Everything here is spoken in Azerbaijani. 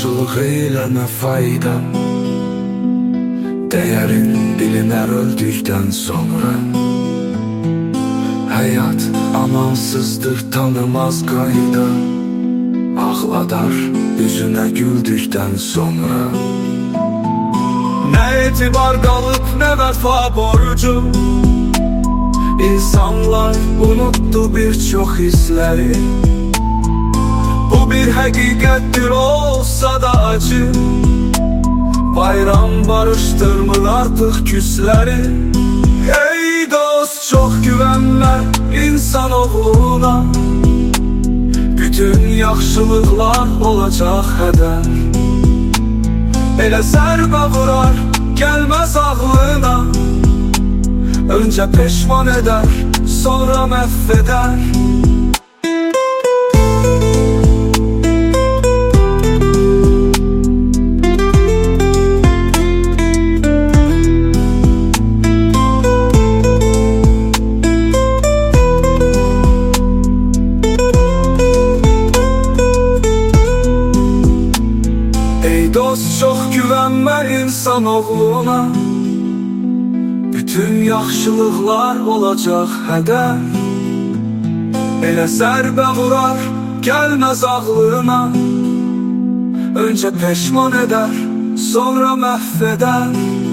yaxşılıq eyləmə fayda. Dəyərin bilinər öldükdən sonra. Həyat amansızdır, tanımaz qayda. Ağladar üzünə güldükdən sonra. Nə etibar qalıb, nə vəfa borcu. İnsanlar unutdu bir çox hissləri. Bu bir həqiqətdir, olsa da acı. Bayram barışdırmır artıq küsləri. Ey dost, çox güvənmə insanoğluna. Bütün yaxşılıqlar olacaq hədər. Elə zərbə vurar, gəlməz ağlına. Öncə peşman edər, sonra məhv edər. Ey dost, çox güvənmə insanoğluna. Bütün yaxşılıqlar olacaq hədər. Elə zərbə vurar, gəlməz ağlına. Öncə peşman edər, sonra məhv edər.